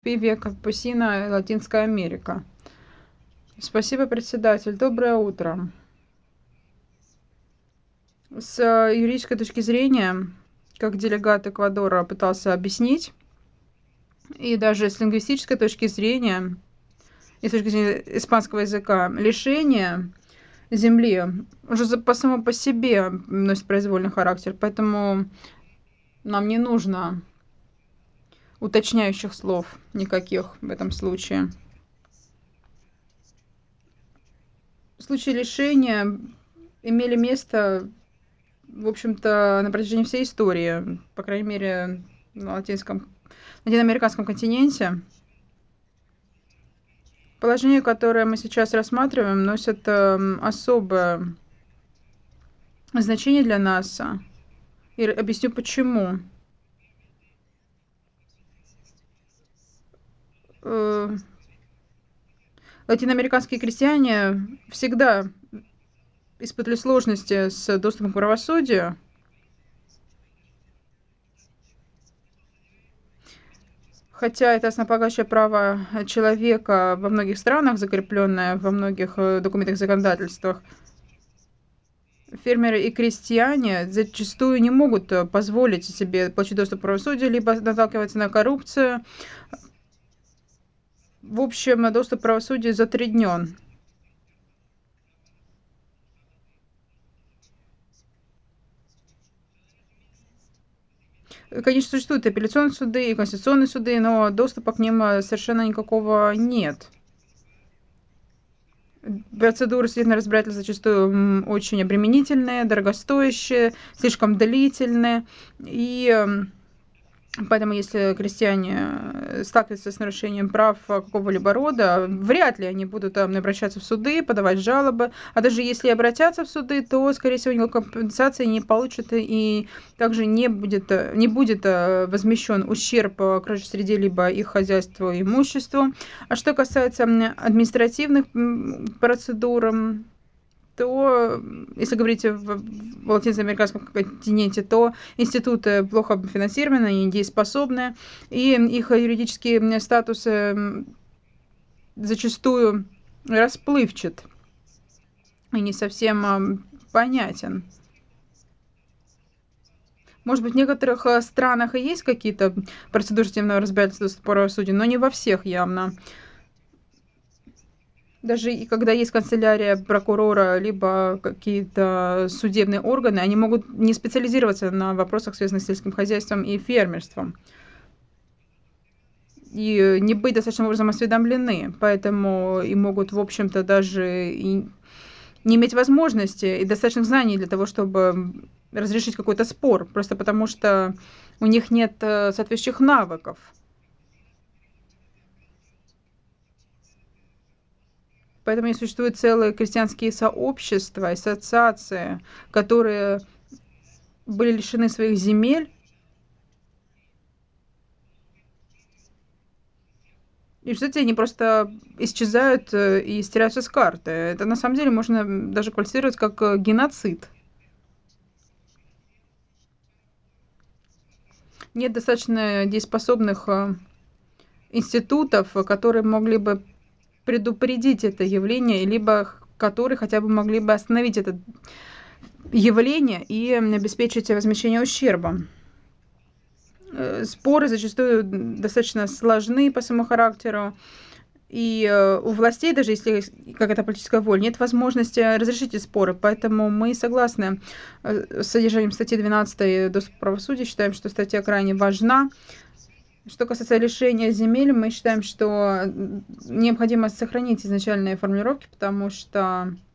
Пивия Капусина, Латинская Америка. Спасибо, председатель. Доброе утро. С юридической точки зрения, как делегат Эквадора пытался объяснить, и даже с лингвистической точки зрения, и с точки зрения испанского языка, лишение земли уже по само по себе носит произвольный характер, поэтому нам не нужно уточняющих слов никаких в этом случае. Случаи лишения имели место, в общем-то, на протяжении всей истории, по крайней мере, на латиноамериканском континенте. Положение, которое мы сейчас рассматриваем, носит особое значение для нас. И объясню почему. Э, Латиноамериканские крестьяне всегда испытывали сложности с доступом к правосудию. Хотя это основополагающее право человека во многих странах, закрепленное во многих документах, законодательствах, фермеры и крестьяне зачастую не могут позволить себе получить доступ к правосудию, либо наталкиваются на коррупцию. В общем, доступ к правосудию затруднен. Конечно, существуют апелляционные суды и конституционные суды, но доступа к ним совершенно никакого нет. Процедуры судебного разбирательства зачастую очень обременительные, дорогостоящие, слишком длительные. И поэтому, если крестьяне сталкиваются с нарушением прав какого-либо рода, вряд ли они будут обращаться в суды, подавать жалобы. А даже если обратятся в суды, то, скорее всего, никакой компенсации не получат, и также не будет возмещен ущерб окружающей среде, либо их хозяйству и имуществу. А что касается административных процедур, то, если говорить в латиноамериканском континенте, то институты плохо финансированы, они недееспособны, и их юридический статус зачастую расплывчат и не совсем понятен. Может быть, в некоторых странах и есть какие-то процедуры судебного разбирательства с правосудия, но не во всех явно. Даже и когда есть канцелярия прокурора, либо какие-то судебные органы, они могут не специализироваться на вопросах, связанных с сельским хозяйством и фермерством, и не быть достаточным образом осведомлены, поэтому и могут, в общем-то, даже и не иметь возможности и достаточных знаний для того, чтобы разрешить какой-то спор, просто потому что у них нет соответствующих навыков. Поэтому и существуют целые крестьянские сообщества, ассоциации, которые были лишены своих земель, и в результате они просто исчезают и стираются с карты. Это на самом деле можно даже квалифицировать как геноцид. Нет достаточно дееспособных институтов, которые могли бы предупредить это явление, либо которые хотя бы могли бы остановить это явление и обеспечить возмещение ущерба. Споры зачастую достаточно сложны по своему характеру, и у властей, даже если какая-то политическая воля, нет возможности разрешить эти споры. Поэтому мы согласны с содержанием статьи 12 «Доступ к правосудию». Считаем, что статья крайне важна. Что касается лишения земель, мы считаем, что необходимо сохранить изначальные формулировки, потому что